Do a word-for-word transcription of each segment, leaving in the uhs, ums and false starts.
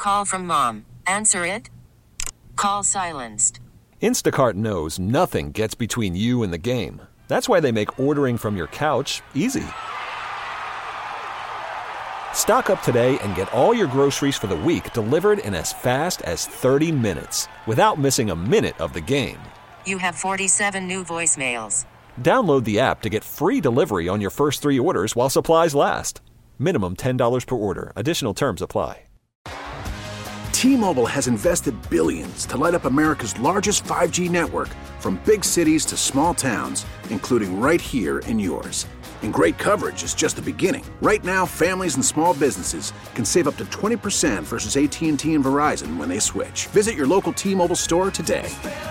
Call from mom. Answer it. Call silenced. Instacart knows nothing gets between you and the game. That's why they make ordering from your couch easy. Stock up today and get all your groceries for the week delivered in as fast as thirty minutes without missing a minute of the game. You have forty-seven new voicemails. Download the app to get free delivery on your first three orders while supplies last. Minimum ten dollars per order. Additional terms apply. T-Mobile has invested billions to light up America's largest five G network, from big cities to small towns, including right here in yours. And great coverage is just the beginning. Right now, families and small businesses can save up to twenty percent versus A T and T and Verizon when they switch. Visit your local T-Mobile store today.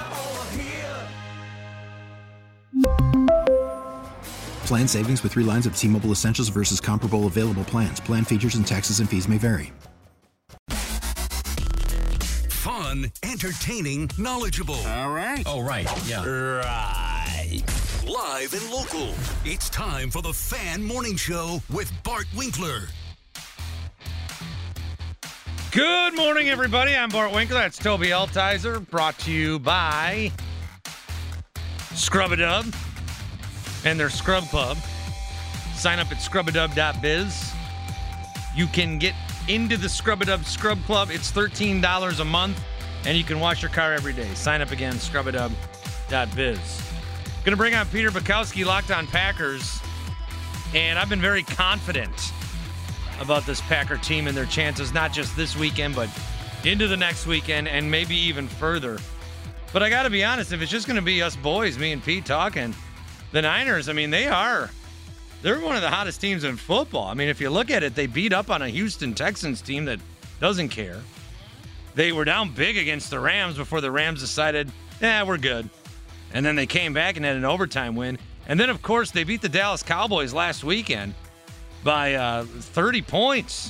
Plan savings with three lines of T-Mobile Essentials versus comparable available plans. Plan features and taxes and fees may vary. Fun, entertaining, knowledgeable. All right. All right, yeah. Right. Live and local. It's time for the Fan Morning Show with Bart Winkler. Good morning, everybody. I'm Bart Winkler. That's Toby Altizer, brought to you by Scrub-A-Dub and their Scrub Club. Sign up at scrub a dub dot biz. You can get into the Scrub-A-Dub Scrub Club. It's thirteen dollars a month, and you can wash your car every day. Sign up again, scrub a dub dot biz. Going to bring on Peter Bukowski, Locked On Packers, and I've been very confident about this Packer team and their chances, not just this weekend, but into the next weekend and maybe even further. But I got to be honest, if it's just going to be us boys, me and Pete talking, the Niners, I mean, they are, they're one of the hottest teams in football. I mean, if you look at it, they beat up on a Houston Texans team that doesn't care. They were down big against the Rams before the Rams decided, yeah, we're good. And then they came back and had an overtime win. And then, of course, they beat the Dallas Cowboys last weekend by uh, thirty points.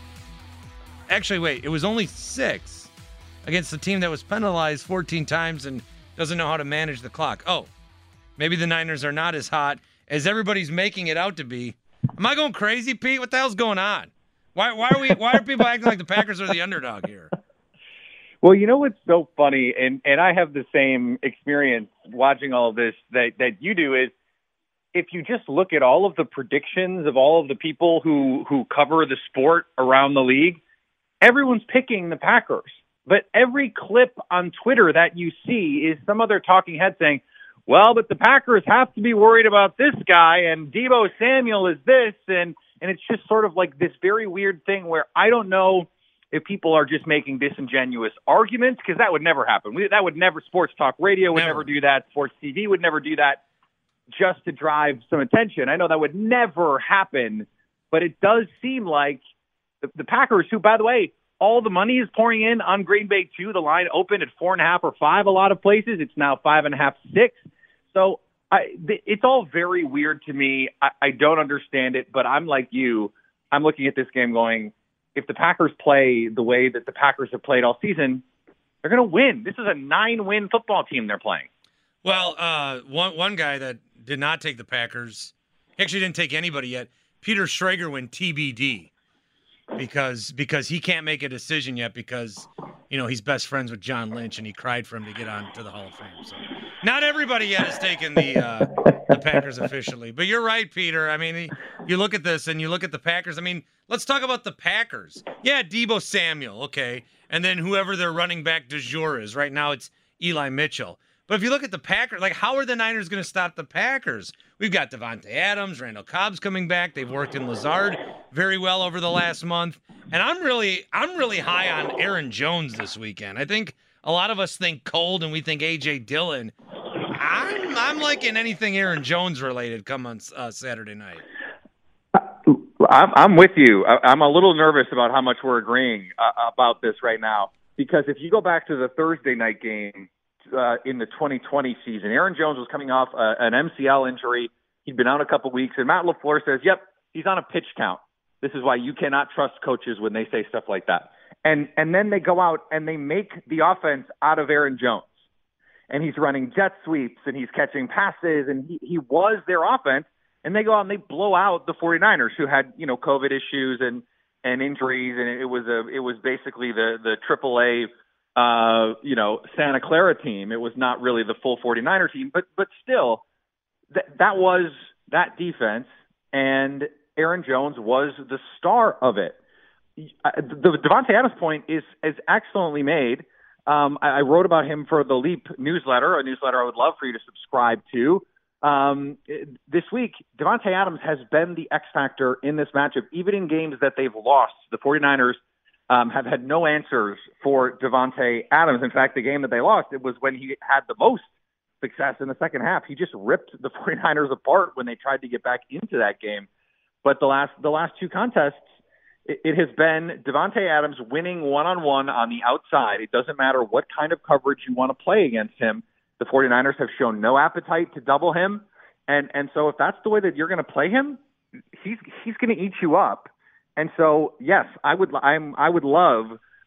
Actually, wait, it was only six against the team that was penalized fourteen times and doesn't know how to manage the clock. Oh, maybe the Niners are not as hot as everybody's making it out to be. Am I going crazy, Pete? What the hell's going on? Why, why are we? Why are people acting like the Packers are the underdog here? Well, you know what's so funny, and, and I have the same experience watching all of this that, that you do, is if you just look at all of the predictions of all of the people who, who cover the sport around the league, everyone's picking the Packers. But every clip on Twitter that you see is some other talking head saying, well, but the Packers have to be worried about this guy, and Deebo Samuel is this, and, and it's just sort of like this very weird thing where I don't know if people are just making disingenuous arguments, because that would never happen. We, that would never, sports talk radio would never. never do that. Sports T V would never do that just to drive some attention. I know that would never happen, but it does seem like the, the Packers, who, by the way, all the money is pouring in on Green Bay too. The line opened at four and a half or five a lot of places. It's now five and a half, six. So I, th- it's all very weird to me. I, I don't understand it, but I'm like you. I'm looking at this game going, if the Packers play the way that the Packers have played all season, they're going to win. This is a nine-win football team they're playing. Well, uh, one one guy that did not take the Packers, actually didn't take anybody yet, Peter Schrager went T B D because because he can't make a decision yet because, you know, he's best friends with John Lynch and he cried for him to get on to the Hall of Fame. So not everybody yet has taken the uh, the Packers officially. But you're right, Peter. I mean, you look at this and you look at the Packers. I mean, let's talk about the Packers. Yeah, Deebo Samuel, okay. And then whoever their running back du jour is. Right now it's Eli Mitchell. But if you look at the Packers, like, how are the Niners going to stop the Packers? We've got Devontae Adams, Randall Cobb's coming back. They've worked in Lazard very well over the last month. And I'm really I'm really high on Aaron Jones this weekend. I think a lot of us think cold and we think A J Dillon. I'm, I'm liking anything Aaron Jones related come on uh, Saturday night. I'm, I'm with you. I'm a little nervous about how much we're agreeing uh, about this right now. Because if you go back to the Thursday night game uh, in the twenty twenty season, Aaron Jones was coming off uh, an M C L injury. He'd been out a couple weeks. And Matt LaFleur says, yep, he's on a pitch count. This is why you cannot trust coaches when they say stuff like that. And and then they go out and they make the offense out of Aaron Jones. And he's running jet sweeps and he's catching passes and he, he was their offense. And they go out and they blow out the 49ers who had, you know, COVID issues and and injuries, and it was a it was basically the the triple A uh, you know Santa Clara team. It was not really the full 49er team, but but still, th- that was that defense, and Aaron Jones was the star of it. The Davante Adams point is is excellently made. Um, I, I wrote about him for the Leap newsletter, a newsletter I would love for you to subscribe to. Um, this week, Davante Adams has been the X factor in this matchup, even in games that they've lost. The 49ers um, have had no answers for Davante Adams. In fact, the game that they lost, it was when he had the most success in the second half. He just ripped the 49ers apart when they tried to get back into that game. But the last the last two contests, it, it has been Davante Adams winning one-on-one on the outside. It doesn't matter what kind of coverage you want to play against him. The 49ers have shown no appetite to double him. And and so if that's the way that you're going to play him, he's he's going to eat you up. And so, yes, I would I'm I would love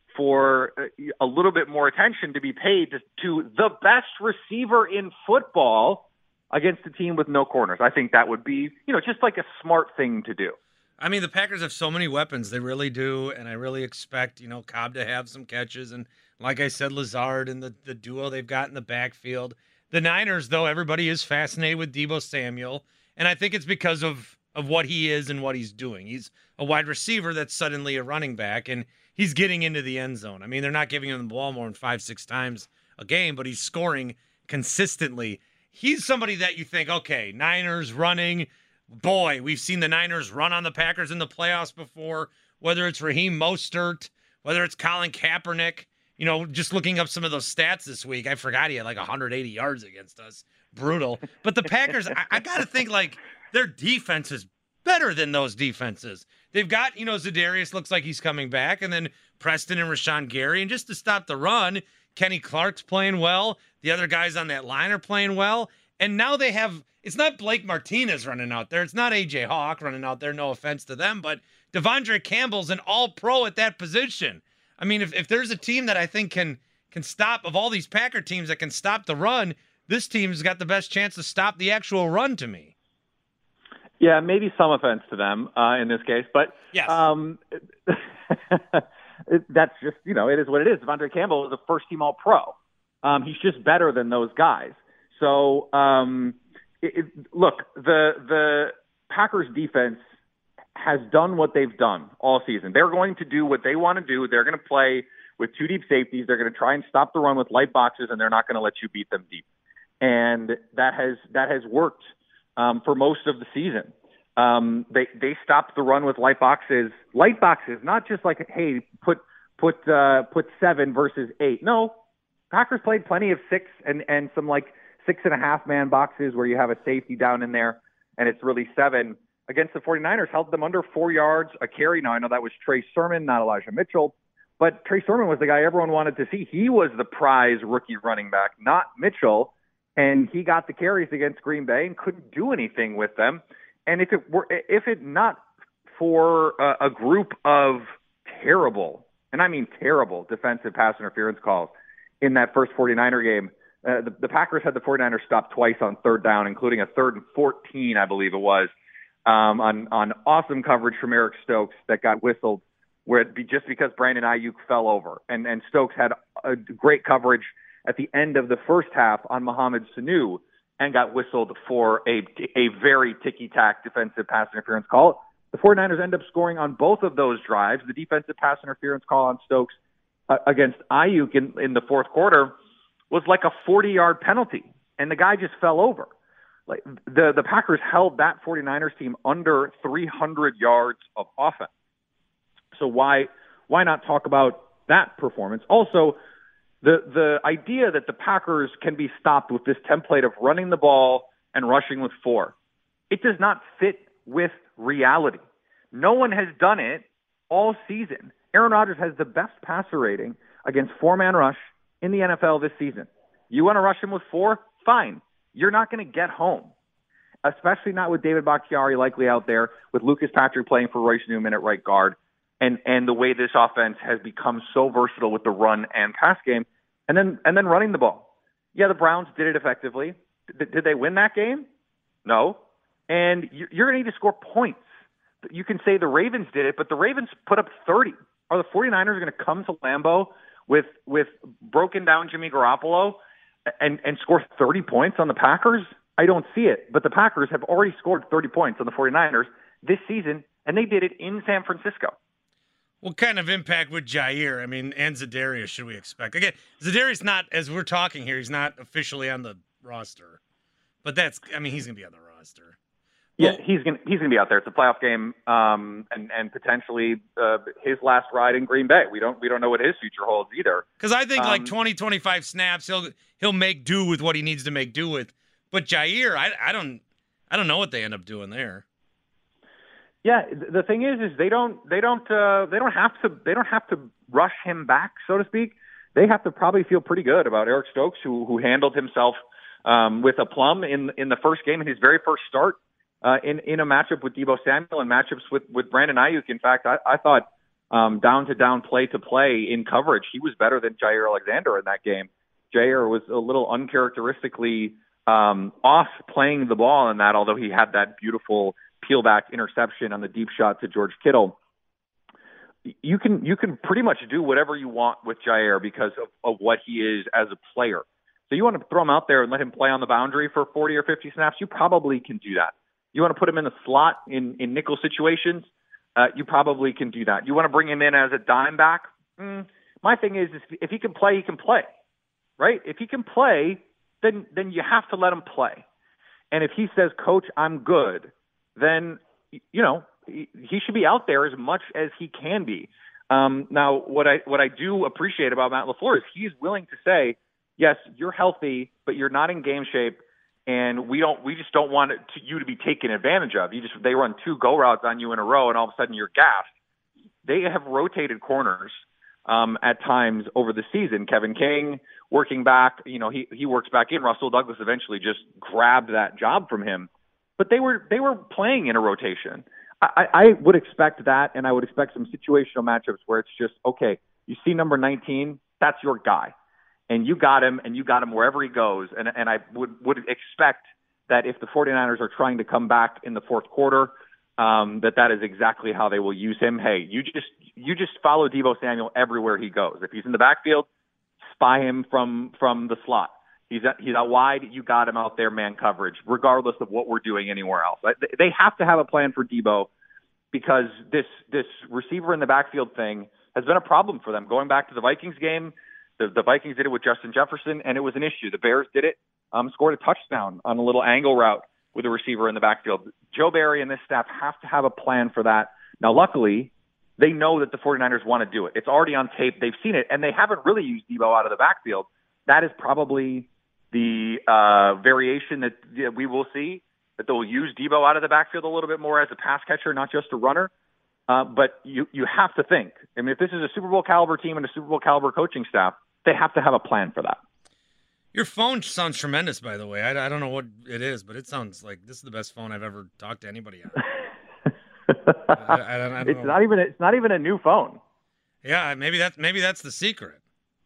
for a little bit more attention to be paid to, to the best receiver in football against a team with no corners. I think that would be, you know, just like a smart thing to do. I mean, the Packers have so many weapons. They really do. And I really expect, you know, Cobb to have some catches. And like I said, Lazard and the, the duo they've got in the backfield. The Niners, though, everybody is fascinated with Deebo Samuel. And I think it's because of, of what he is and what he's doing. He's a wide receiver that's suddenly a running back, and he's getting into the end zone. I mean, they're not giving him the ball more than five, six times a game, but he's scoring consistently. He's somebody that you think, okay, Niners running. Boy, we've seen the Niners run on the Packers in the playoffs before, whether it's Raheem Mostert, whether it's Colin Kaepernick. You know, just looking up some of those stats this week, I forgot he had like one hundred eighty yards against us. Brutal. But the Packers, I, I got to think like their defense is better than those defenses. They've got, you know, Za'Darius looks like he's coming back, and then Preston and Rashawn Gary. And just to stop the run, Kenny Clark's playing well. The other guys on that line are playing well. And now they have, it's not Blake Martinez running out there. It's not A J Hawk running out there. No offense to them, but Devondre Campbell's an all-pro at that position. I mean, if, if there's a team that I think can can stop, of all these Packer teams that can stop the run, this team's got the best chance to stop the actual run to me. Yeah, maybe some offense to them uh, in this case, but yes. um, it, that's just, you know, it is what it is. Devondre Campbell is a first-team All-Pro. Um, he's just better than those guys. So, um, it, it, look, the the Packers defense has done what they've done all season. They're going to do what they want to do. They're going to play with two deep safeties. They're going to try and stop the run with light boxes, and they're not going to let you beat them deep. And that has that has worked um, for most of the season. Um, they they stopped the run with light boxes. Light boxes, not just like, hey, put put uh, put seven versus eight. No, Packers played plenty of six and and some like six and a half man boxes where you have a safety down in there, and it's really seven. Against the 49ers, held them under four yards a carry. Now, I know that was Trey Sermon, not Elijah Mitchell, but Trey Sermon was the guy everyone wanted to see. He was the prize rookie running back, not Mitchell, and he got the carries against Green Bay and couldn't do anything with them. And if it were, if it not for a, a group of terrible, and I mean terrible, defensive pass interference calls in that first 49er game, uh, the, the Packers had the 49ers stopped twice on third down, including a third and fourteen, I believe it was. Um, on, on awesome coverage from Eric Stokes that got whistled, where it be just because Brandon Ayuk fell over. And, and Stokes had a great coverage at the end of the first half on Mohamed Sanu and got whistled for a, a very ticky-tack defensive pass interference call. The 49ers end up scoring on both of those drives. The defensive pass interference call on Stokes uh, against Ayuk in, in the fourth quarter was like a forty-yard penalty, and the guy just fell over. Like the, the Packers held that 49ers team under three hundred yards of offense. So why why not talk about that performance? Also, the the idea that the Packers can be stopped with this template of running the ball and rushing with four, it does not fit with reality. No one has done it all season. Aaron Rodgers has the best passer rating against four-man rush in the N F L this season. You want to rush him with four? Fine. You're not going to get home, especially not with David Bakhtiari likely out there, with Lucas Patrick playing for Royce Newman at right guard, and and the way this offense has become so versatile with the run and pass game, and then and then running the ball. Yeah, the Browns did it effectively. D- did they win that game? No. And you're going to need to score points. you can say the Ravens did it, but the Ravens put up thirty. Are the 49ers going to come to Lambeau with with broken down Jimmy Garoppolo and, and score thirty points on the Packers? I don't see it. But the Packers have already scored thirty points on the 49ers this season, and they did it in San Francisco. What kind of impact would Jair, I mean, and Za'Darius should we expect? Again, Za'Darius not, as we're talking here, he's not officially on the roster. But that's, I mean, he's going to be on the roster. Yeah, well, he's going he's going to be out there. It's a playoff game, um, and and potentially uh, his last ride in Green Bay. We don't we don't know what his future holds either. Because I think um, like twenty, twenty-five snaps, he'll he'll make do with what he needs to make do with. But Jair, I I don't I don't know what they end up doing there. Yeah, the thing is, is they don't, they don't, uh, they don't have to, they don't have to rush him back, so to speak. They have to probably feel pretty good about Eric Stokes, who who handled himself um, with aplomb in in the first game, in his very first start uh, in in a matchup with Deebo Samuel and matchups with with Brandon Ayuk. In fact, I, I thought um, down to down, play to play in coverage, he was better than Jair Alexander in that game. Jair was a little uncharacteristically um, off playing the ball in that, although he had that beautiful peel back interception on the deep shot to George Kittle. You can you can pretty much do whatever you want with Jair because of, of what he is as a player. So you want to throw him out there and let him play on the boundary for forty or fifty snaps, you probably can do that. You want to put him in the slot in, in nickel situations, uh, you probably can do that. You want to bring him in as a dime back? Mm, my thing is, is if he can play, he can play, right? If he can play, then then you have to let him play. And if he says, Coach, I'm good, then, you know, he should be out there as much as he can be. Um, now, what I what I do appreciate about Matt LaFleur is he's willing to say, yes, you're healthy, but you're not in game shape, and we don't we just don't want it to, you to be taken advantage of. You just they run two go routes on you in a row, and all of a sudden you're gassed. They have rotated corners um, at times over the season. Kevin King working back, you know, he he works back in. Russell Douglas eventually just grabbed that job from him. But they were they were playing in a rotation. I, I would expect that, and I would expect some situational matchups where it's just, okay, you see number nineteen, that's your guy. And you got him, and you got him wherever he goes. And, and I would, would expect that if the 49ers are trying to come back in the fourth quarter, um, that that is exactly how they will use him. Hey, you just you just follow Deebo Samuel everywhere he goes. If he's in the backfield, spy him from from the slot. He's out, he's out wide. You got him out there, man coverage, regardless of what we're doing anywhere else. They have to have a plan for Deebo because this this receiver in the backfield thing has been a problem for them. Going back to the Vikings game, the, the Vikings did it with Justin Jefferson, and it was an issue. The Bears did it, um, scored a touchdown on a little angle route with a receiver in the backfield. Joe Barry and this staff have to have a plan for that. Now, luckily, they know that the 49ers want to do it. It's already on tape. They've seen it, and they haven't really used Deebo out of the backfield. That is probably the uh, variation that yeah, we will see, that they'll use Deebo out of the backfield a little bit more as a pass catcher, not just a runner. Uh, but you you have to think. I mean, if this is a Super Bowl caliber team and a Super Bowl caliber coaching staff, they have to have a plan for that. Your phone sounds tremendous, by the way. I, I don't know what it is, but it sounds like this is the best phone I've ever talked to anybody on. I, I don't, I don't it's know. not even it's not even a new phone. Yeah, maybe that's maybe that's the secret.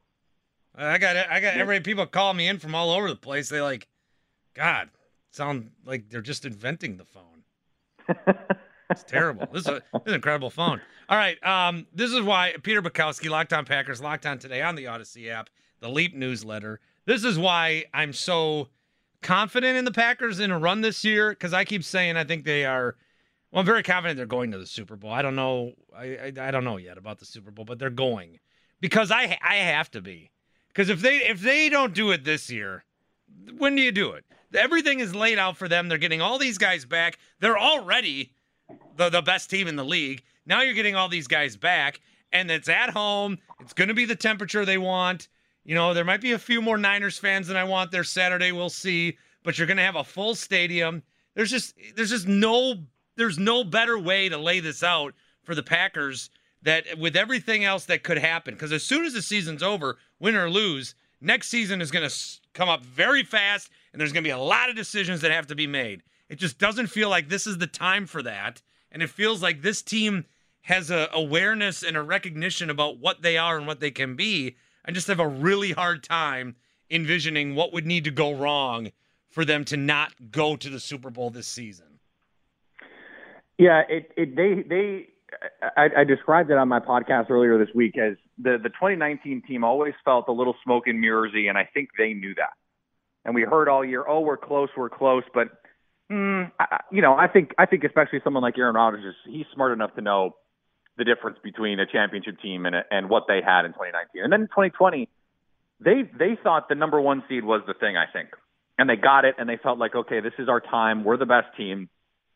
I got I got every people call me in from all over the place. They like, God, sound like they're just inventing the phone. It's terrible. This is, a, this is an incredible phone. All right, um, this is why Peter Bukowski, Locked On Packers, Locked On Today on the Odyssey app, the Leap newsletter. This is why I'm so confident in the Packers in a run this year, because I keep saying I think they are. Well, I'm very confident they're going to the Super Bowl. I don't know. I, I I don't know yet about the Super Bowl, but they're going because I I have to be. Because if they if they don't do it this year, when do you do it? Everything is laid out for them. They're getting all these guys back. They're already the, the best team in the league. Now you're getting all these guys back, and it's at home. It's going to be the temperature they want. You know, there might be a few more Niners fans than I want there Saturday. We'll see. But you're going to have a full stadium. There's just there's just no there's no better way to lay this out for the Packers that with everything else that could happen. Because as soon as the season's over, win or lose, next season is going to come up very fast, and there's going to be a lot of decisions that have to be made. It just doesn't feel like this is the time for that, and it feels like this team has a awareness and a recognition about what they are and what they can be. I just have a really hard time envisioning what would need to go wrong for them to not go to the Super Bowl this season. Yeah, it, it they they I, I described it on my podcast earlier this week as the the twenty nineteen team always felt a little smoke and mirrorsy, and I think they knew that. And we heard all year, oh, we're close, we're close, but mm, I, you know, I think I think especially someone like Aaron Rodgers, he's smart enough to know the difference between a championship team and a, and what they had in twenty nineteen. And then in twenty twenty, they they thought the number one seed was the thing, I think, and they got it, and they felt like, okay, this is our time, we're the best team.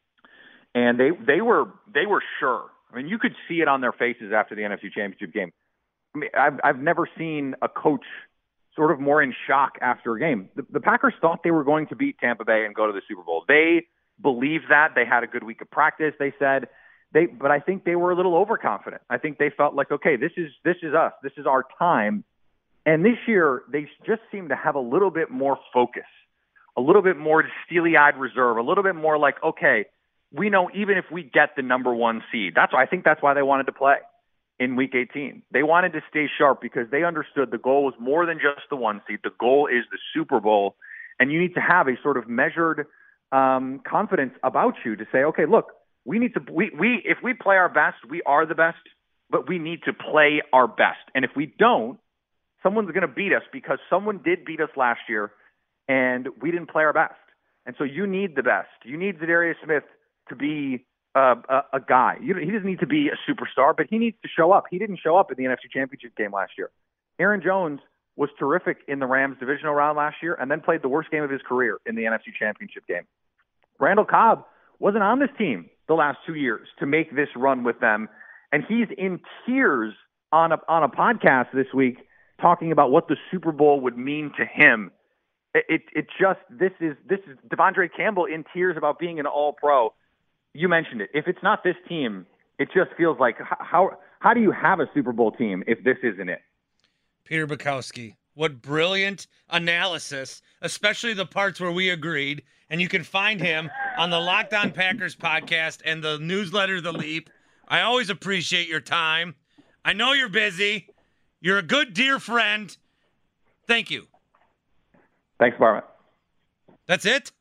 And they, they were they were sure. I mean, you could see it on their faces after the N F C Championship game. I mean, I've I've never seen a coach sort of more in shock after a game. The, the Packers thought they were going to beat Tampa Bay and go to the Super Bowl. They believed that. They had a good week of practice, they said. They, but I think they were a little overconfident. I think they felt like, okay, this is this is us. This is our time. And this year, they just seem to have a little bit more focus, a little bit more steely-eyed reserve, a little bit more like, okay, we know even if we get the number one seed, that's I think that's why they wanted to play in week eighteen. They wanted to stay sharp because they understood the goal was more than just the one seed. The goal is the Super Bowl, and you need to have a sort of measured um, confidence about you to say, okay, look, we need to we, we if we play our best, we are the best, but we need to play our best. And if we don't, someone's going to beat us because someone did beat us last year, and we didn't play our best. And so you need the best. You need Za'Darius Smith to be uh, a, a guy. You, he doesn't need to be a superstar, but he needs to show up. He didn't show up in the N F C Championship game last year. Aaron Jones was terrific in the Rams divisional round last year and then played the worst game of his career in the N F C Championship game. Randall Cobb wasn't on this team the last two years to make this run with them, and he's in tears on a, on a podcast this week talking about what the Super Bowl would mean to him. It, it, it just, this is, this is Devondre Campbell in tears about being an all-pro. You mentioned it. If it's not this team, it just feels like how how do you have a Super Bowl team if this isn't it? Peter Bukowski, what brilliant analysis, especially the parts where we agreed. And you can find him on the Locked On Packers podcast and the newsletter, The Leap. I always appreciate your time. I know you're busy. You're a good, dear friend. Thank you. Thanks, Barman. That's it?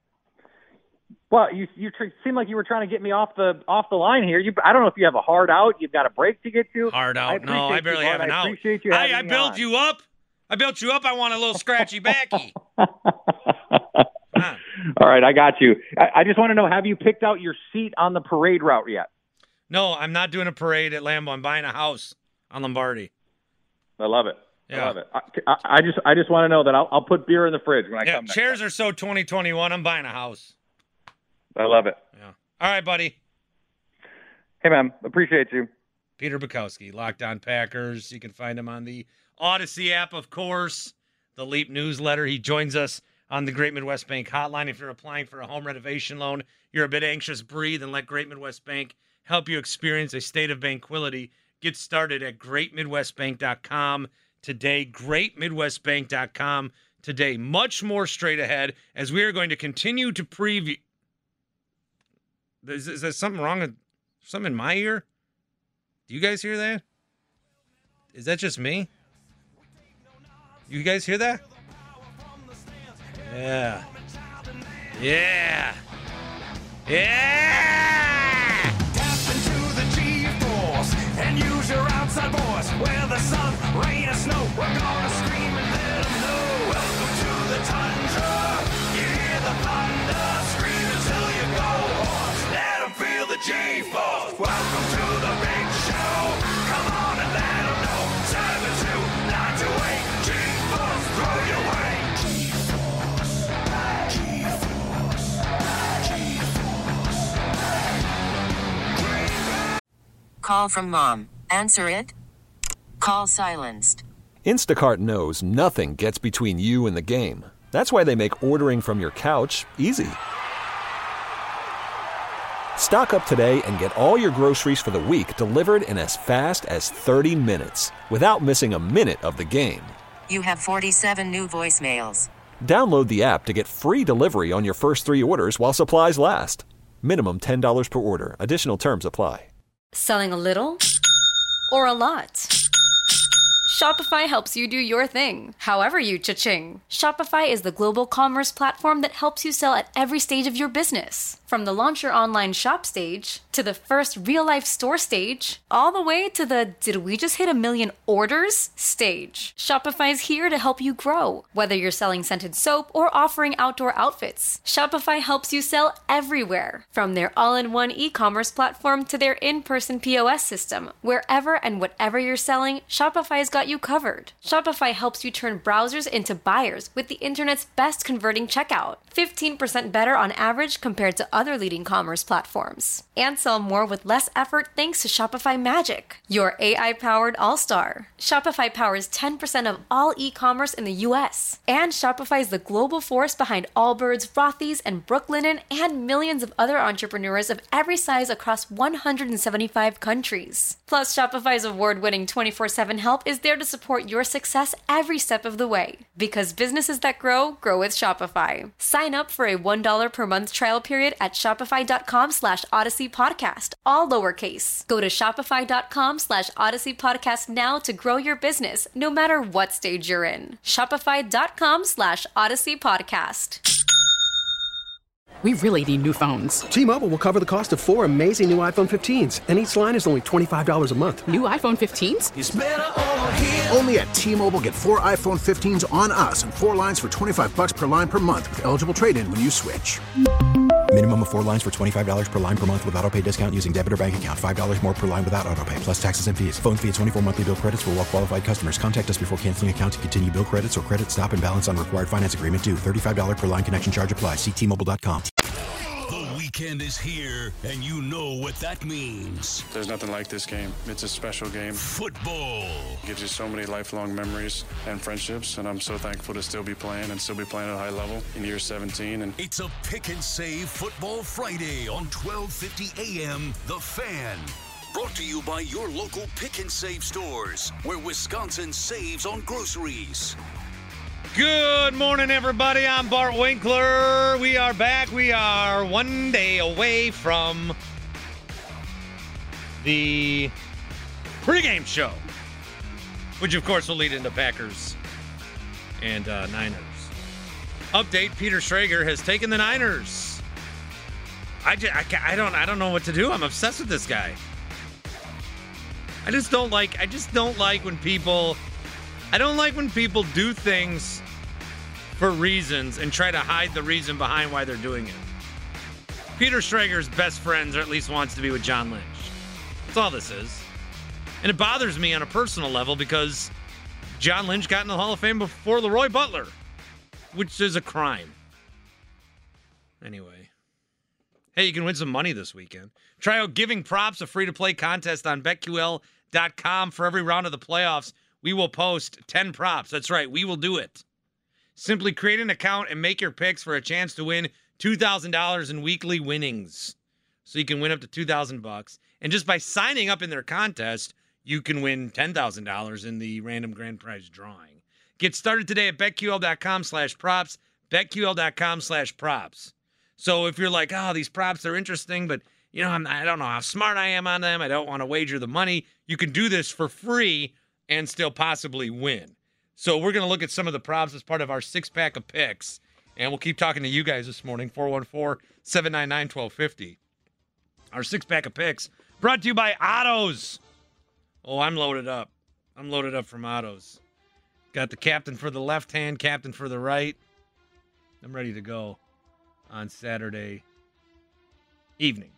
Well, you you tr- seem like you were trying to get me off the off the line here. You, I don't know if you have a hard out. You've got a break to get to. Hard out? I no, I barely you, have an I out. Appreciate you I, I me built on. you up. I built you up. I want a little scratchy backy. ah. All right, I got you. I, I just want to know, have you picked out your seat on the parade route yet? No, I'm not doing a parade at Lambeau. I'm buying a house on Lombardi. I love it. Yeah. I love it. I, I, I just I just want to know that I'll, I'll put beer in the fridge when I yeah, come next chairs time. are so twenty twenty-one. I'm buying a house. I love it. Yeah. All right, buddy. Hey, man. Appreciate you. Peter Bukowski, Locked On Packers. You can find him on the Odyssey app, of course, the Leap newsletter. He joins us on the Great Midwest Bank hotline. If you're applying for a home renovation loan, you're a bit anxious, breathe, and let Great Midwest Bank help you experience a state of banquility. Get started at great midwest bank dot com today. great midwest bank dot com today. Much more straight ahead as we are going to continue to preview. Is, is there something wrong with something in my ear? Do you guys hear that? Is that just me? You guys hear that? Yeah. Yeah. Yeah. Tap into the G-force and use your outside voice. Where the sun, rain, or snow, we're gonna scream and let them know. Welcome to the tundra. You hear the thunder, scream until you go hoarse. Let them feel the G-force. Welcome to the big show. Come on and let them know. seven two nine two eight G-force, throw your way. G-force, G-force, G-force. Call from mom. Answer it. Call silenced. Instacart knows nothing gets between you and the game. That's why they make ordering from your couch easy. Stock up today and get all your groceries for the week delivered in as fast as thirty minutes without missing a minute of the game. You have forty-seven new voicemails. Download the app to get free delivery on your first three orders while supplies last. Minimum ten dollars per order. Additional terms apply. Selling a little or a lot? Shopify helps you do your thing, however you cha-ching. Shopify is the global commerce platform that helps you sell at every stage of your business. From the launch your online shop stage, to the first real-life store stage, all the way to the did we just hit a million orders stage. Shopify is here to help you grow. Whether you're selling scented soap or offering outdoor outfits, Shopify helps you sell everywhere. From their all-in-one e-commerce platform to their in-person P O S system, wherever and whatever you're selling, Shopify's got you covered. Shopify helps you turn browsers into buyers with the internet's best converting checkout. fifteen percent better on average compared to other leading commerce platforms. And sell more with less effort thanks to Shopify Magic, your A I-powered all-star. Shopify powers ten percent of all e-commerce in the U S. And Shopify is the global force behind Allbirds, Rothy's, and Brooklinen, and millions of other entrepreneurs of every size across one hundred seventy-five countries. Plus, Shopify's award-winning twenty-four seven help is there to support your success every step of the way. Because businesses that grow, grow with Shopify. Sign up for a one dollar per month trial period at shopify.com slash odyssey podcast, all lowercase. Go to shopify.com slash odyssey podcast now to grow your business, no matter what stage you're in. Shopify.com slash odyssey podcast. We really need new phones. T-Mobile will cover the cost of four amazing new iPhone fifteens, and each line is only twenty-five dollars a month. New iPhone fifteens? It's better over here. Only at T-Mobile, get four iPhone fifteens on us and four lines for twenty-five bucks per line per month with eligible trade-in when you switch. Minimum of four lines for twenty-five dollars per line per month with autopay discount using debit or bank account. five dollars more per line without autopay, plus taxes and fees. Phone fee at twenty-four monthly bill credits for well-qualified customers. Contact us before canceling account to continue bill credits or credit stop and balance on required finance agreement due. thirty-five dollars per line connection charge applies. See T Mobile dot com. The weekend is here, and you know what that means. There's nothing like this game. It's a special game. Football. It gives you so many lifelong memories and friendships, and I'm so thankful to still be playing and still be playing at a high level in year seventeen. And it's a Pick and Save Football Friday on twelve fifty A M The Fan. Brought to you by your local Pick and Save stores, where Wisconsin saves on groceries. Good morning, everybody. I'm Bart Winkler. We are back. We are one day away from the pregame show, which, of course, will lead into Packers and uh, Niners. Update, Peter Schrager has taken the Niners. I, just, I, I, don't, I don't know what to do. I'm obsessed with this guy. I just don't like, I just don't like when people, I don't like when people do things for reasons and try to hide the reason behind why they're doing it. Peter Schrager's best friends, or at least wants to be, with John Lynch. That's all this is. And it bothers me on a personal level because John Lynch got in the Hall of Fame before Leroy Butler, which is a crime. Anyway. Hey, you can win some money this weekend. Try out Giving Props, a free-to-play contest on bet Q L dot com. For every round of the playoffs, we will post ten props. That's right, we will do it. Simply create an account and make your picks for a chance to win two thousand dollars in weekly winnings. So you can win up to two thousand bucks. And just by signing up in their contest, you can win ten thousand dollars in the random grand prize drawing. Get started today at bet Q L dot com slash props, bet Q L dot com slash props. So if you're like, oh, these props are interesting, but you know, I'm, I don't know how smart I am on them, I don't want to wager the money, you can do this for free and still possibly win. So we're going to look at some of the props as part of our six-pack of picks, and we'll keep talking to you guys this morning, four one four, seven nine nine, one two five zero. Our six-pack of picks brought to you by Otto's. Oh, I'm loaded up. I'm loaded up from Otto's. Got the captain for the left hand, captain for the right. I'm ready to go on Saturday evening.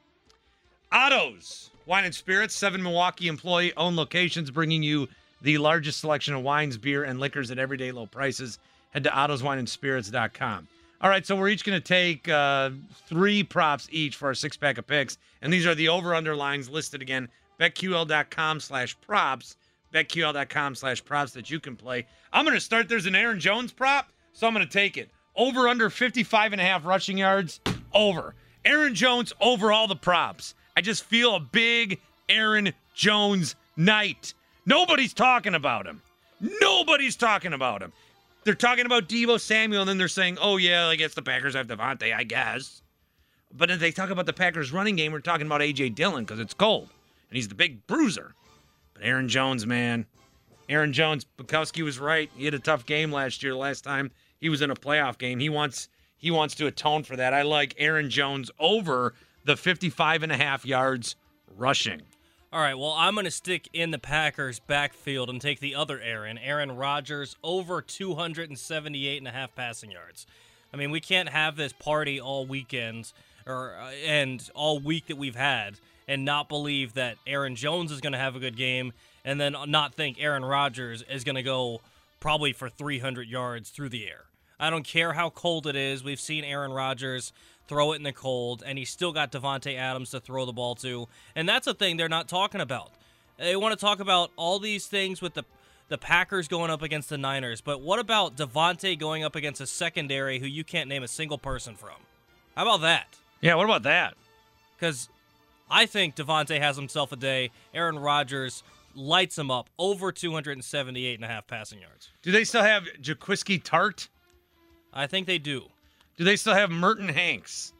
Otto's Wine and Spirits, seven Milwaukee employee-owned locations, bringing you the largest selection of wines, beer, and liquors at everyday low prices. Head to autos wine and spirits dot com. All right, so we're each going to take uh, three props each for our six-pack of picks, and these are the over-under lines listed again, bet Q L dot com slash props, bet Q L dot com slash props that you can play. I'm going to start. There's an Aaron Jones prop, so I'm going to take it. Over under fifty-five and a half rushing yards, over. Aaron Jones over all the props. I just feel a big Aaron Jones night. Nobody's talking about him. Nobody's talking about him. They're talking about Deebo Samuel, and then they're saying, oh, yeah, I guess the Packers have Devontae, I guess. But if they talk about the Packers running game, we're talking about A J. Dillon because it's cold, and he's the big bruiser. But Aaron Jones, man. Aaron Jones, Bukowski was right. He had a tough game last year, last time he was in a playoff game. He wants he wants to atone for that. I like Aaron Jones over the fifty-five and a half yards rushing. All right, well, I'm going to stick in the Packers' backfield and take the other Aaron, Aaron Rodgers, over two seventy-eight and a half passing yards. I mean, we can't have this party all weekend or uh, and all week that we've had and not believe that Aaron Jones is going to have a good game and then not think Aaron Rodgers is going to go probably for three hundred yards through the air. I don't care how cold it is. We've seen Aaron Rodgers throw it in the cold, and he's still got Davante Adams to throw the ball to. And that's a thing they're not talking about. They want to talk about all these things with the the Packers going up against the Niners, but what about Davante going up against a secondary who you can't name a single person from? How about that? Yeah, what about that? Because I think Davante has himself a day. Aaron Rodgers lights him up over two seventy-eight and a half passing yards. Do they still have Jaquiski Tart? I think they do. Do they still have Merton Hanks?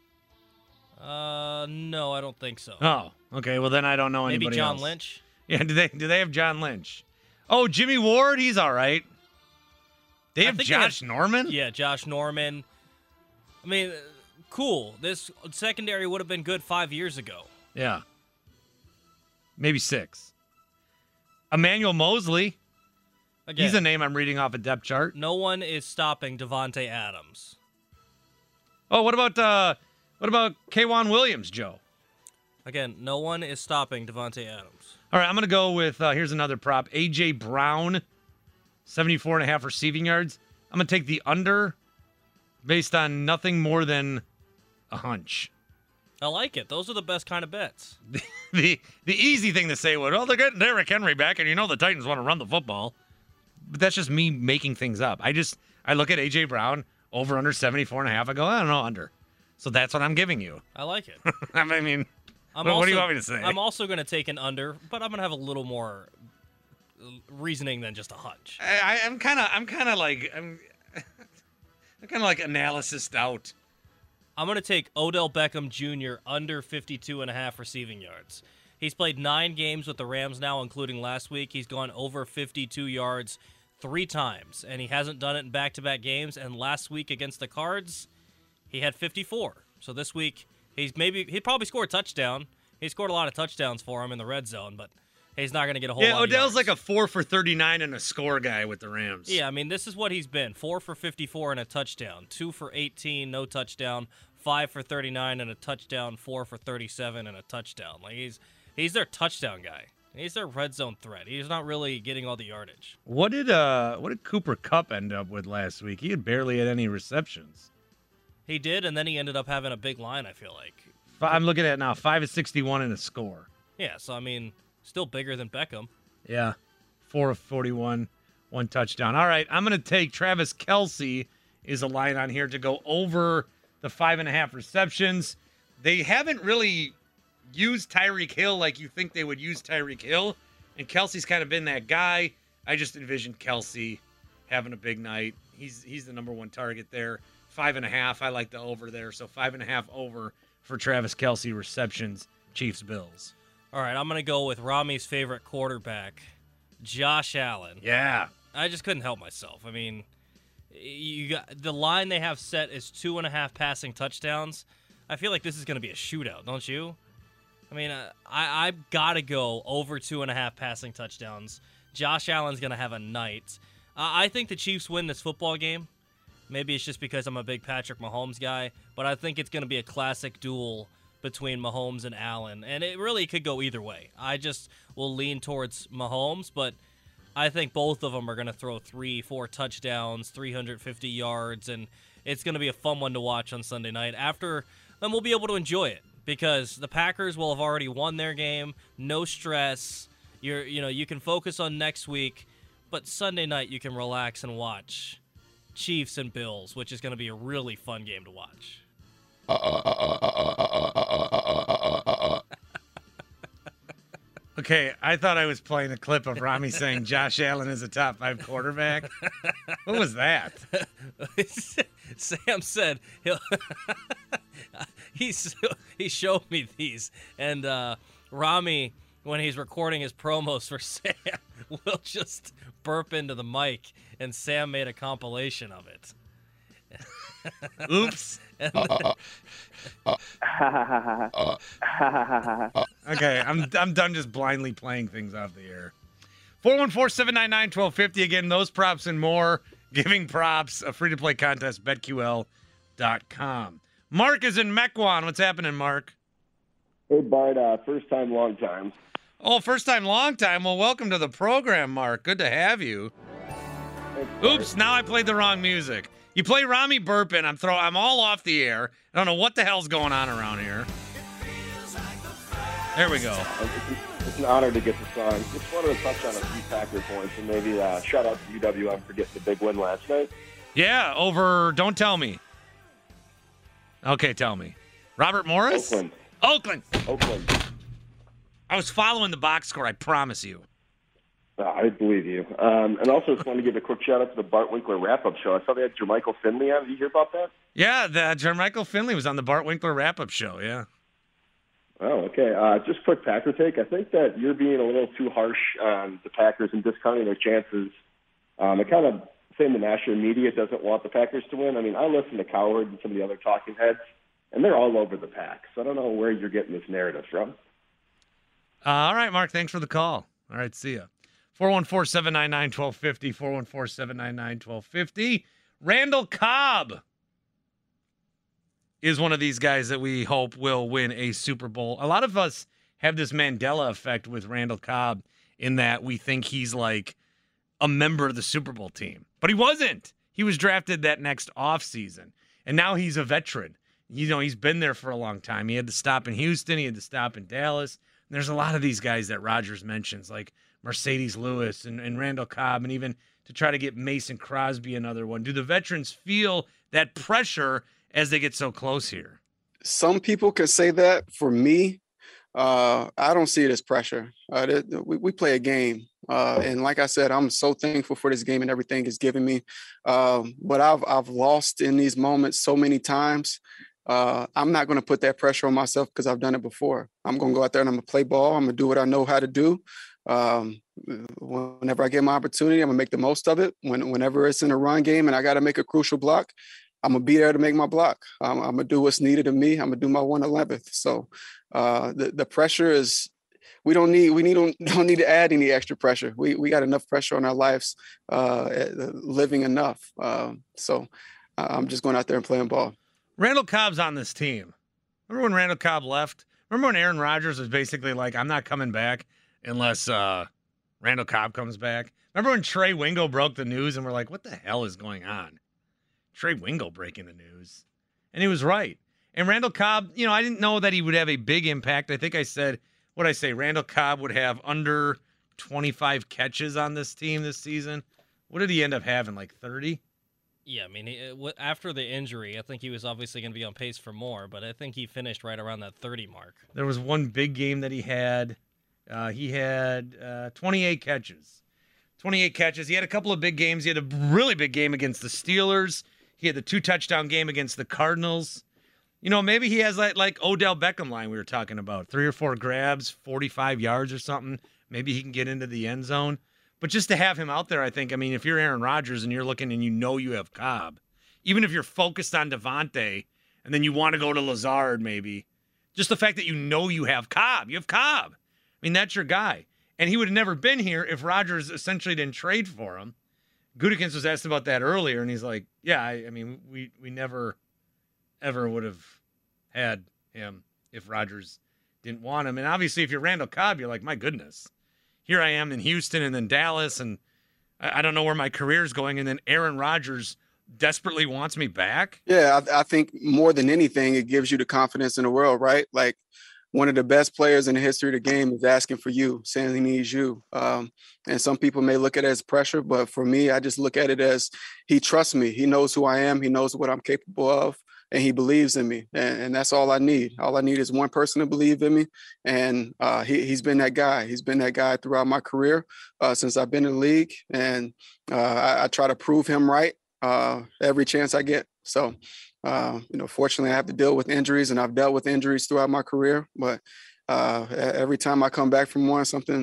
Uh, no, I don't think so. Oh, okay. Well, then I don't know Maybe anybody John else. Lynch? Yeah, do they do they have John Lynch? Oh, Jimmy Ward, he's all right. They have Josh they have, Norman? Yeah, Josh Norman. I mean, cool. This secondary would have been good five years ago. Yeah. Maybe six. Emmanuel Mosley. Again, he's a name I'm reading off a depth chart. No one is stopping Davante Adams. Oh, what about uh, what about K'Wan Williams, Joe? Again, no one is stopping Davante Adams. All right, I'm going to go with, uh, here's another prop. A J. Brown, seventy-four and a half receiving yards. I'm going to take the under based on nothing more than a hunch. I like it. Those are the best kind of bets. the The easy thing to say would, oh, they're getting Derrick Henry back, and you know the Titans want to run the football. But that's just me making things up. I just, I look at A J. Brown, over under seventy-four and a half. I go, I don't know, under. So that's what I'm giving you. I like it. I mean, I'm what, also, what do you want me to say? I'm also going to take an under, but I'm going to have a little more reasoning than just a hunch. I, I'm kind of, I'm kind of like, I'm, I'm kind of like analysis out. I'm going to take Odell Beckham Junior under fifty-two and a half receiving yards. He's played nine games with the Rams now, including last week. He's gone over fifty-two yards three times, and he hasn't done it in back-to-back games. And last week against the Cards, he had fifty-four. So this week, he's maybe he probably scored a touchdown. He scored a lot of touchdowns for him in the red zone, but he's not going to get a whole yeah, lot. Yeah, Odell's of like a four for thirty-nine and a score guy with the Rams. Yeah, I mean, this is what he's been. four for fifty-four and a touchdown. two for eighteen, no touchdown. five for thirty-nine and a touchdown. four for thirty-seven and a touchdown. Like he's he's their touchdown guy. He's their red zone threat. He's not really getting all the yardage. What did uh what did Cooper Kupp end up with last week? He had barely had any receptions. He did, and then he ended up having a big line, I feel like. I'm looking at it now, five of sixty-one and a score. Yeah, so, I mean, still bigger than Beckham. Yeah, four of forty-one, one touchdown. All right, I'm going to take Travis Kelce is a line on here to go over the five and a half receptions. They haven't really used Tyreek Hill like you think they would use Tyreek Hill, and Kelce's kind of been that guy. I just envisioned Kelce having a big night. He's he's the number one target there. Five and a half. I like the over there, so five and a half over for Travis Kelce receptions. Chiefs Bills. All right, I'm going to go with Rami's favorite quarterback, Josh Allen. Yeah. I just couldn't help myself. I mean, you got the line they have set is two and a half passing touchdowns. I feel like this is going to be a shootout, don't you? I mean, uh, I I've got to go over two and a half passing touchdowns. Josh Allen's going to have a night. Uh, I think the Chiefs win this football game. Maybe it's just because I'm a big Patrick Mahomes guy, but I think it's going to be a classic duel between Mahomes and Allen, and it really could go either way. I just will lean towards Mahomes, but I think both of them are going to throw three, four touchdowns, three hundred fifty yards, and it's going to be a fun one to watch on Sunday night. After, then we'll be able to enjoy it because the Packers will have already won their game. No stress. You're, you know, you can focus on next week, but Sunday night you can relax and watch Chiefs and Bills, which is going to be a really fun game to watch. Okay, I thought I was playing a clip of Rami saying Josh Allen is a top five quarterback. What was that? Sam said he'll he's, he showed me these, and uh, Rami, when he's recording his promos for Sam, will just burp into the mic, and Sam made a compilation of it. Oops. Uh, uh, uh, uh, okay, I'm I'm done just blindly playing things off the air. four one four, seven nine nine, one two five zero. Again, those props and more. Giving props, a free-to-play contest, bet Q L dot com. Mark is in Mequon. What's happening, Mark? Hey, Bart. Uh, first time, long time. Oh, first time, long time. Well, welcome to the program, Mark. Good to have you. Oops, now I played the wrong music. You play Rami Burpin. I'm throw. I'm all off the air. I don't know what the hell's going on around here. There we go. It's an honor to get the song. Just wanted to touch on a few Packer points and maybe uh, shout out to U W M for getting the big win last night. Yeah, over. Don't tell me. Okay, tell me. Robert Morris? Oakland. Oakland. Oakland. I was following the box score, I promise you. Uh, I believe you. Um, and also just wanted to give a quick shout out to the Bart Winkler wrap-up show. I saw they had Jermichael Finley on. Did you hear about that? Yeah, the Jermichael Finley was on the Bart Winkler wrap-up show, yeah. Oh, okay. Uh, just quick Packer take. I think that you're being a little too harsh on the Packers and discounting their chances. Um, I kind of saying the national media doesn't want the Packers to win. I mean, I listen to Coward and some of the other talking heads, and they're all over the Pack. So I don't know where you're getting this narrative from. Uh, all right, Mark, thanks for the call. All right, see ya. four one four, seven nine nine, one two five zero, four one four, seven nine nine, one two five zero. Randall Cobb is one of these guys that we hope will win a Super Bowl. A lot of us have this Mandela effect with Randall Cobb in that we think he's like a member of the Super Bowl team. But he wasn't. He was drafted that next offseason. And now he's a veteran. You know, he's been there for a long time. He had to stop in Houston. He had to stop in Dallas. And there's a lot of these guys that Rodgers mentions, like Mercedes Lewis and, and Randall Cobb, and even to try to get Mason Crosby another one. Do the veterans feel that pressure as they get so close here? Some people could say that. For me, uh, I don't see it as pressure. Uh, th- we, we play a game. Uh, and like I said, I'm so thankful for this game and everything it's given me. Um, but I've I've lost in these moments so many times. Uh, I'm not going to put that pressure on myself because I've done it before. I'm going to go out there and I'm going to play ball. I'm going to do what I know how to do. Um, whenever I get my opportunity, I'm going to make the most of it. When, whenever it's in a run game and I got to make a crucial block, I'm going to be there to make my block. Um, I'm going to do what's needed of me. I'm going to do my one eleventh. So uh, the, the pressure is, we don't need, we need, don't, don't need to add any extra pressure. We we got enough pressure on our lives, uh, living enough. Um, so I'm just going out there and playing ball. Randall Cobb's on this team. Remember when Randall Cobb left? Remember when Aaron Rodgers was basically like, I'm not coming back unless uh, Randall Cobb comes back? Remember when Trey Wingo broke the news and we're like, what the hell is going on? Trey Wingo breaking the news. And he was right. And Randall Cobb, you know, I didn't know that he would have a big impact. I think I said, what did I say? Randall Cobb would have under twenty-five catches on this team this season. What did he end up having, like thirty? Yeah, I mean, he, after the injury, I think he was obviously going to be on pace for more, but I think he finished right around that thirty mark. There was one big game that he had. Uh, he had uh, twenty-eight catches. twenty-eight catches. He had a couple of big games. He had a really big game against the Steelers. He had the two-touchdown game against the Cardinals. You know, maybe he has that, like, Odell Beckham line we were talking about. Three or four grabs, forty-five yards or something. Maybe he can get into the end zone. But just to have him out there, I think, I mean, if you're Aaron Rodgers and you're looking and you know you have Cobb, even if you're focused on Devontae and then you want to go to Lazard maybe, just the fact that you know you have Cobb. You have Cobb. I mean, that's your guy. And he would have never been here if Rodgers essentially didn't trade for him. Gutekunst was asked about that earlier, and he's like, yeah, I, I mean, we, we never, ever would have had him if Rodgers didn't want him. And obviously, if you're Randall Cobb, you're like, my goodness. Here I am in Houston and then Dallas, and I, I don't know where my career's going. And then Aaron Rodgers desperately wants me back. Yeah, I, I think more than anything, it gives you the confidence in the world, right? Like, one of the best players in the history of the game is asking for you, saying he needs you. Um, and some people may look at it as pressure, but for me, I just look at it as he trusts me. He knows who I am. He knows what I'm capable of, and he believes in me. And, and that's all I need. All I need is one person to believe in me. And uh, he, he's been that guy. He's been that guy throughout my career uh, since I've been in the league. And uh, I, I try to prove him right uh, every chance I get. So, Uh, you know, fortunately, I have to deal with injuries, and I've dealt with injuries throughout my career. But uh, every time I come back from one, something something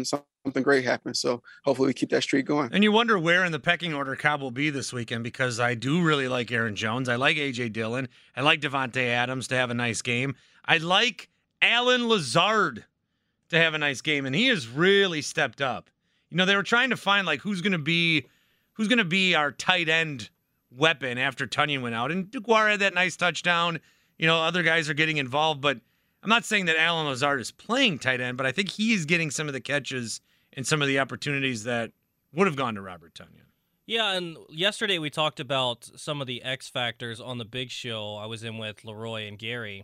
something great happen. So hopefully we keep that streak going. And you wonder where in the pecking order Cobb will be this weekend, because I do really like Aaron Jones. I like A J Dillon. I like Devontae Adams to have a nice game. I like Allen Lazard to have a nice game, and he has really stepped up. You know, they were trying to find, like, who's going to be who's going to be our tight end weapon after Tonyan went out. And DeGuara had that nice touchdown. You know, other guys are getting involved, but I'm not saying that Allen Lazard is playing tight end, but I think he's getting some of the catches and some of the opportunities that would have gone to Robert Tonyan. Yeah, and yesterday we talked about some of the X factors on the big show I was in with Leroy and Gary,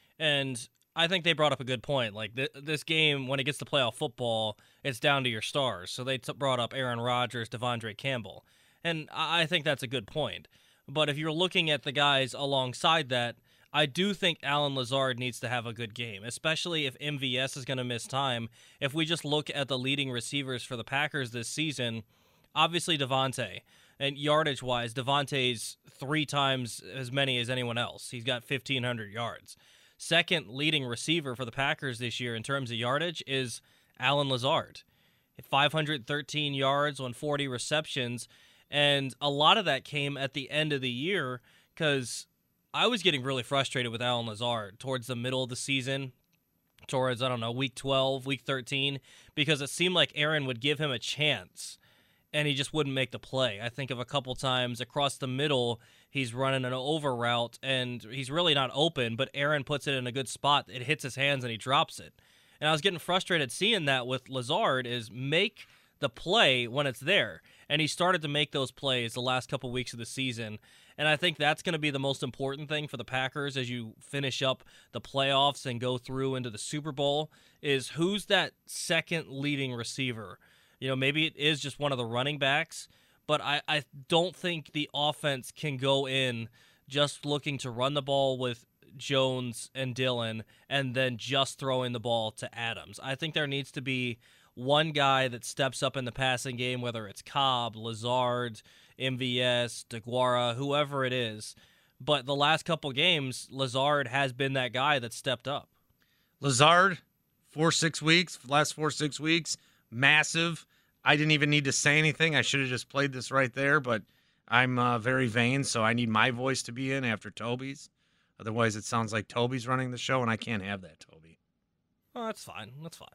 and I think they brought up a good point. Like, th- this game, when it gets to playoff football, it's down to your stars. So they t- brought up Aaron Rodgers, Devondre Campbell, and I-, I think that's a good point. But if you're looking at the guys alongside that, I do think Allen Lazard needs to have a good game, especially if M V S is going to miss time. If we just look at the leading receivers for the Packers this season, obviously Devontae. And yardage-wise, Devontae's three times as many as anyone else. He's got fifteen hundred yards. Second leading receiver for the Packers this year in terms of yardage is Allen Lazard. five hundred thirteen yards on forty receptions, and a lot of that came at the end of the year because I was getting really frustrated with Allen Lazard towards the middle of the season, towards, I don't know, week twelve, week thirteen, because it seemed like Aaron would give him a chance, and he just wouldn't make the play. I think of a couple times across the middle, he's running an over route, and he's really not open, but Aaron puts it in a good spot. It hits his hands, and he drops it. And I was getting frustrated seeing that with Lazard, is make the play when it's there. And he started to make those plays the last couple weeks of the season. And I think that's going to be the most important thing for the Packers as you finish up the playoffs and go through into the Super Bowl, is who's that second leading receiver? You know, maybe it is just one of the running backs, but I, I don't think the offense can go in just looking to run the ball with Jones and Dillon and then just throwing the ball to Adams. I think there needs to be one guy that steps up in the passing game, whether it's Cobb, Lazard, M V S, DeGuara, whoever it is. But the last couple games, Lazard has been that guy that stepped up. Lazard, four, six weeks, last four, six weeks, massive. I didn't even need to say anything. I should have just played this right there, but I'm uh, very vain, so I need my voice to be in after Toby's. Otherwise, it sounds like Toby's running the show, and I can't have that, Toby. Oh, that's fine. That's fine.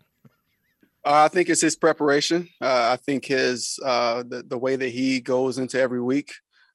Uh, I think it's his preparation. Uh, I think his uh, the, the way that he goes into every week,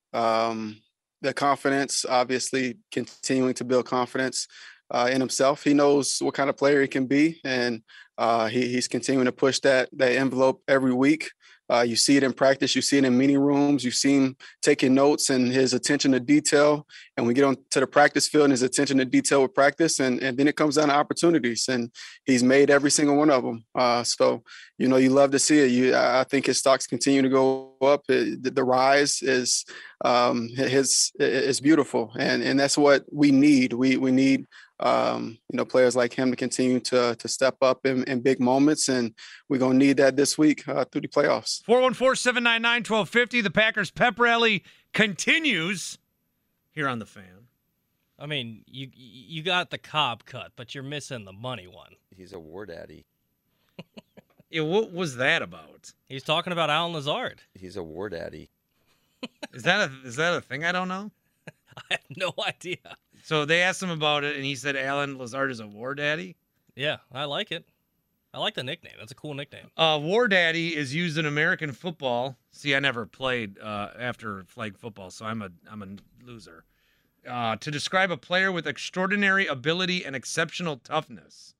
um, the confidence, obviously continuing to build confidence uh, in himself. He knows what kind of player he can be, and uh, he, he's continuing to push that that envelope every week. Uh, you see it in practice. You see it in meeting rooms. You see him taking notes and his attention to detail. And we get on to the practice field and his attention to detail with practice. And, and then it comes down to opportunities. And he's made every single one of them. Uh, so, you know, you love to see it. You, I think his stocks continue to go up. It, the, the rise is um, his is beautiful. And, and that's what we need. We, we need Um, you know, players like him to continue to to step up in, in big moments, and we're going to need that this week uh, through the playoffs. four one four, seven nine nine, one two five zero. The Packers pep rally continues here on The Fan. I mean, you you got the Cobb cut, but you're missing the money one. He's a war daddy. Yeah, what was that about? He's talking about Allen Lazard. He's a war daddy. Is that a is that a thing I don't know? I have no idea. So they asked him about it, and he said Allen Lazard is a war daddy? Yeah, I like it. I like the nickname. That's a cool nickname. Uh, war daddy is used in American football. See, I never played uh, after flag football, so I'm a I'm a loser. Uh, to describe a player with extraordinary ability and exceptional toughness.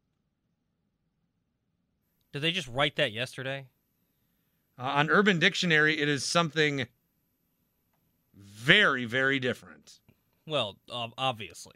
Did they just write that yesterday? Uh, on Urban Dictionary, it is something very, very different. Well, uh, obviously.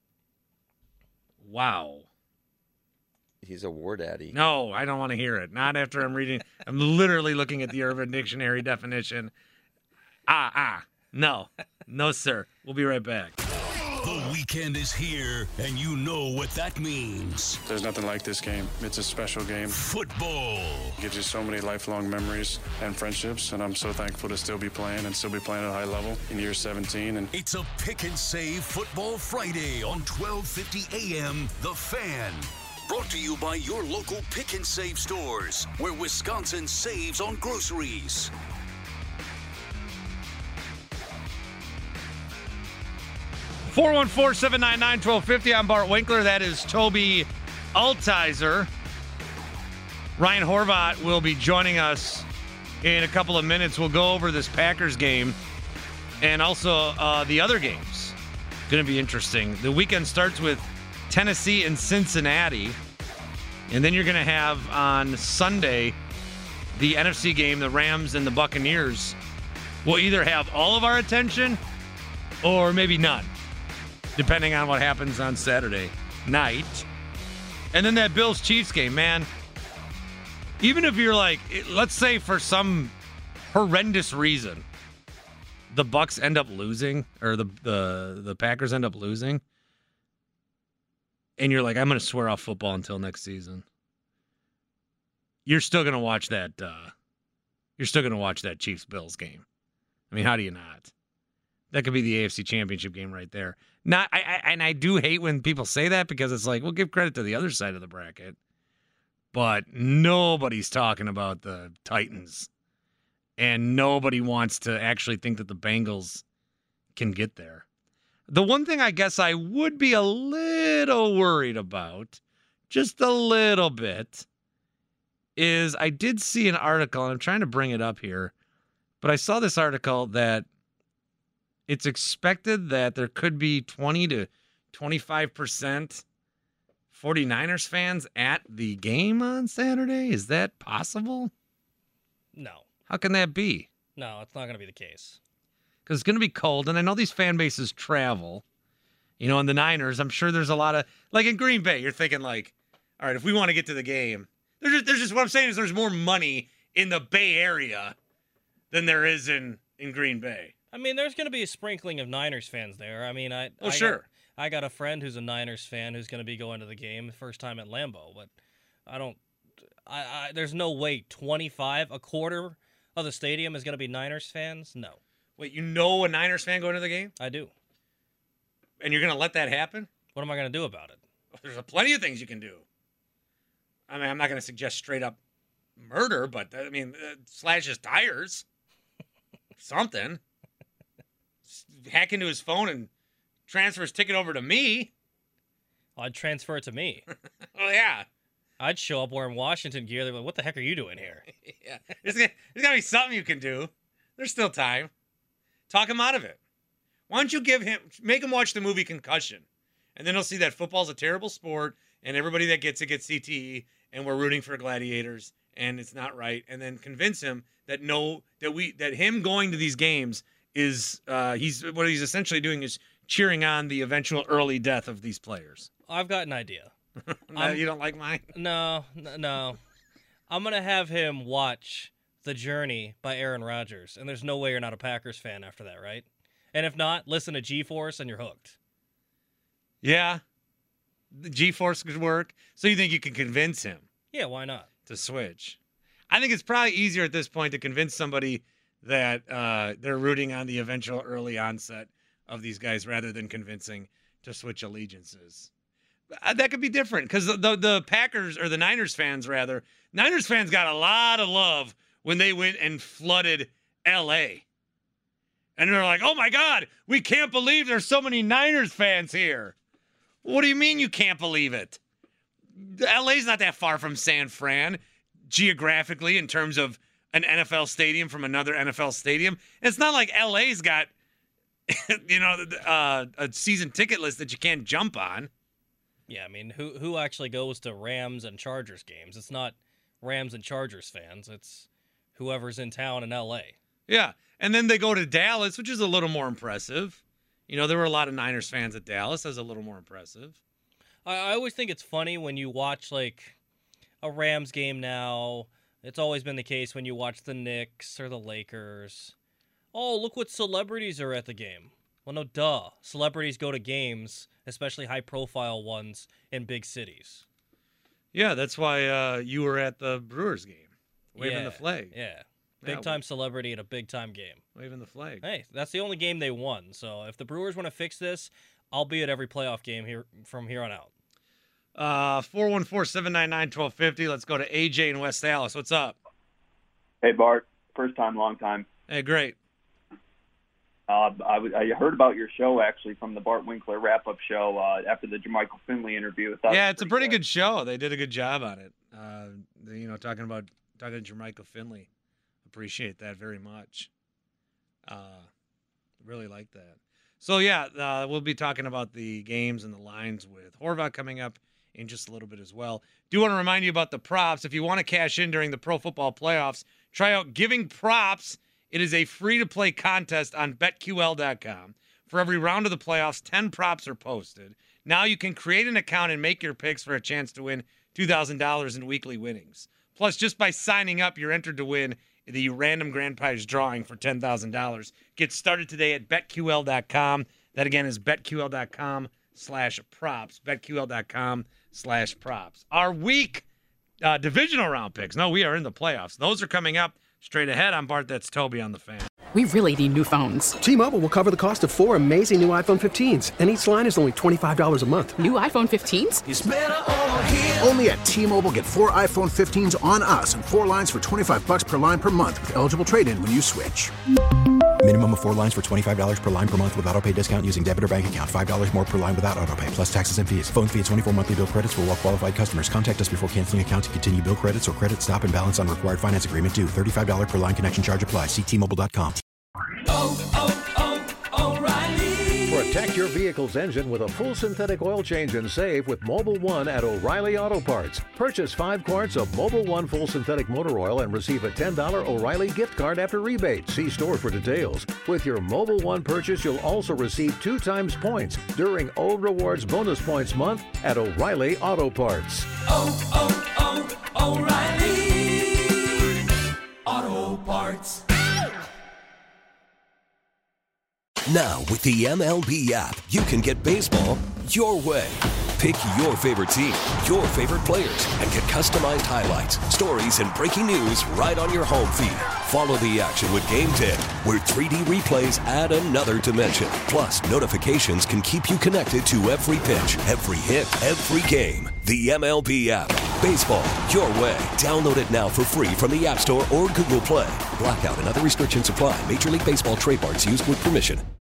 Wow. He's a war daddy. No, I don't want to hear it. Not after I'm reading. I'm literally looking at the Urban Dictionary definition. Ah, ah. No. No, sir. We'll be right back. The weekend is here, and you know what that means. There's nothing like this game. It's a special game. Football. It gives you so many lifelong memories and friendships, and I'm so thankful to still be playing and still be playing at a high level in year seventeen. And it's a Pick and Save Football Friday on twelve fifty A M. The Fan. Brought to you by your local Pick and Save stores, where Wisconsin saves on groceries. four one four, seven nine nine, one two five zero. I'm Bart Winkler. That is Toby Altizer. Ryan Horvat will be joining us in a couple of minutes. We'll go over this Packers game and also uh, the other games. Going to be interesting. The weekend starts with Tennessee and Cincinnati. And then you're going to have on Sunday the N F C game, the Rams and the Buccaneers will either have all of our attention or maybe none, depending on what happens on Saturday night. And then that Bills-Chiefs game, man. Even if you're like, let's say for some horrendous reason, the Bucks end up losing, or the the, the Packers end up losing, and you're like, I'm going to swear off football until next season. You're still going to watch that. Uh, you're still going to watch that Chiefs-Bills game. I mean, how do you not? That could be the A F C Championship game right there. Not, I, I, and I do hate when people say that because it's like, well, give credit to the other side of the bracket. But nobody's talking about the Titans. And nobody wants to actually think that the Bengals can get there. The one thing I guess I would be a little worried about, just a little bit, is I did see an article, and I'm trying to bring it up here, but I saw this article that it's expected that there could be twenty to twenty-five percent 49ers fans at the game on Saturday. Is that possible? No. How can that be? No, it's not going to be the case. Because it's going to be cold, and I know these fan bases travel. You know, in the Niners, I'm sure there's a lot of, like in Green Bay, you're thinking like, all right, if we want to get to the game, there's just, there's just what I'm saying is there's more money in the Bay Area than there is in, in Green Bay. I mean, there's going to be a sprinkling of Niners fans there. I mean, I Oh, I sure. Got, I got a friend who's a Niners fan who's going to be going to the game the first time at Lambeau, but I don't. I, I there's no way twenty-five, a quarter of the stadium is going to be Niners fans. No. Wait, you know a Niners fan going to the game? I do. And you're going to let that happen? What am I going to do about it? There's a plenty of things you can do. I mean, I'm not going to suggest straight up murder, but I mean, uh, slash his tires, something. Hack into his phone and transfer his ticket over to me. I'd transfer it to me. Oh, yeah. I'd show up wearing Washington gear. They're like, what the heck are you doing here? Yeah. There's got to be something you can do. There's still time. Talk him out of it. Why don't you give him, make him watch the movie Concussion, and then he'll see that football's a terrible sport, and everybody that gets it gets C T E, and we're rooting for gladiators, and it's not right, and then convince him that no, that we, that him going to these games is, uh, he's, what he's essentially doing is cheering on the eventual early death of these players. I've got an idea. No, you don't like mine? No, n- no. I'm going to have him watch The Journey by Aaron Rodgers, and there's no way you're not a Packers fan after that, right? And if not, listen to G-Force and you're hooked. Yeah. The G-Force could work. So you think you can convince him? Yeah, why not? To switch. I think it's probably easier at this point to convince somebody that uh, they're rooting on the eventual early onset of these guys rather than convincing to switch allegiances. Uh, that could be different because the, the the Packers, or the Niners fans rather, Niners fans got a lot of love when they went and flooded L A. And they're like, oh my God, we can't believe there's so many Niners fans here. What do you mean you can't believe it? L A's not that far from San Fran geographically in terms of an N F L stadium from another N F L stadium. It's not like L A's got, you know, uh, a season ticket list that you can't jump on. Yeah, I mean, who who actually goes to Rams and Chargers games? It's not Rams and Chargers fans. It's whoever's in town in L A. Yeah, and then they go to Dallas, which is a little more impressive. You know, there were a lot of Niners fans at Dallas. That's a little more impressive. I, I always think it's funny when you watch, like, a Rams game now. It's always been the case when you watch the Knicks or the Lakers. Oh, look what celebrities are at the game. Well, no, duh. Celebrities go to games, especially high-profile ones, in big cities. Yeah, that's why uh, you were at the Brewers game, waving yeah, the flag. Yeah. Big-time celebrity at a big-time game. Waving the flag. Hey, that's the only game they won. So if the Brewers want to fix this, I'll be at every playoff game here from here on out. Uh, four one four, seven nine nine, one two five zero. Let's go to A J in West Allis. What's up? Hey, Bart. First time, long time. Hey, great. Uh, I, w- I heard about your show, actually, from the Bart Winkler wrap-up show uh, after the Jermichael Finley interview. Yeah, it's a pretty good show. They did a good job on it. Uh, they, you know, talking about talking to Jermichael Finley. Appreciate that very much. Uh, really like that. So, yeah, uh, we'll be talking about the games and the lines with Horvath coming up in just a little bit as well. Do want to remind you about the props. If you want to cash in during the Pro Football Playoffs, try out Giving Props. It is a free-to-play contest on bet Q L dot com. For every round of the playoffs, ten props are posted. Now you can create an account and make your picks for a chance to win two thousand dollars in weekly winnings. Plus, just by signing up, you're entered to win the random grand prize drawing for ten thousand dollars. Get started today at bet Q L dot com. That, again, is bet Q L dot com slash props. bet Q L dot com slash props. Our week uh, divisional round picks. No, we are in the playoffs. Those are coming up straight ahead. I'm Bart. That's Toby on the Fan. We really need new phones. T-Mobile will cover the cost of four amazing new iPhone fifteens, and each line is only twenty-five dollars a month. New iPhone fifteens? It's better over here. Only at T-Mobile, get four iPhone fifteens on us and four lines for twenty-five bucks per line per month with eligible trade-in when you switch. Minimum of four lines for twenty-five dollars per line per month with autopay discount using debit or bank account. five dollars more per line without autopay, plus taxes and fees. Phone fee at twenty-four monthly bill credits for well-qualified customers. Contact us before canceling account to continue bill credits or credit stop and balance on required finance agreement due. thirty-five dollars per line connection charge applies. See T Mobile dot com. Oh, oh, oh, O'Reilly. Protect your vehicle's engine with a full synthetic oil change and save with Mobil one at O'Reilly Auto Parts. Purchase five quarts of Mobil one full synthetic motor oil and receive a ten dollars O'Reilly gift card after rebate. See store for details. With your Mobil one purchase, you'll also receive two times points during O Rewards Bonus Points Month at O'Reilly Auto Parts. Oh, oh, oh, O'Reilly Auto Parts. Now, with the M L B app, you can get baseball your way. Pick your favorite team, your favorite players, and get customized highlights, stories, and breaking news right on your home feed. Follow the action with Game ten, where three D replays add another dimension. Plus, notifications can keep you connected to every pitch, every hit, every game. The M L B app. Baseball your way. Download it now for free from the App Store or Google Play. Blackout and other restrictions apply. Major League Baseball trademarks used with permission.